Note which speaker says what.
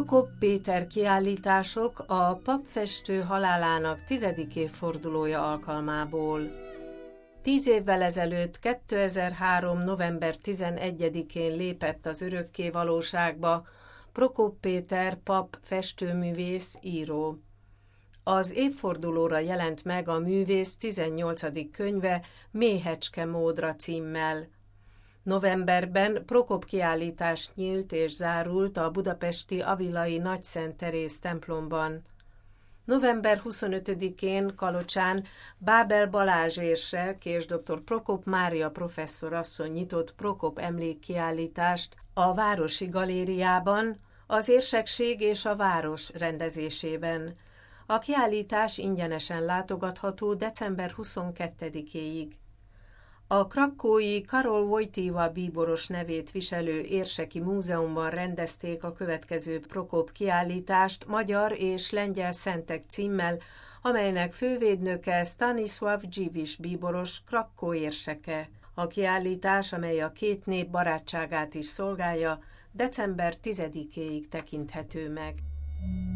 Speaker 1: Prokop Péter kiállítások a papfestő halálának 10. évfordulója alkalmából. 10 évvel ezelőtt, 2003. november 11-én lépett az örökké valóságba Prokop Péter pap festőművész, író. Az évfordulóra jelent meg a művész 18. könyve Méhecske módra címmel. Novemberben Prokop kiállítás nyílt és zárult a budapesti Avilai Nagyszent Teréz templomban. November 25-én Kalocsán Bábel Balázs érsek és dr. Prokop Mária professzorasszony nyitott Prokop emlékkiállítást a Városi Galériában, az Érsekség és a Város rendezésében. A kiállítás ingyenesen látogatható december 22-éig. A krakkói Karol Wojtyła bíboros nevét viselő Érseki Múzeumban rendezték a következő Prokop kiállítást magyar és lengyel szentek címmel, amelynek fővédnöke Stanisław Dziwisz bíboros Krakkó érseke. A kiállítás, amely a két nép barátságát is szolgálja, december 10-éig tekinthető meg.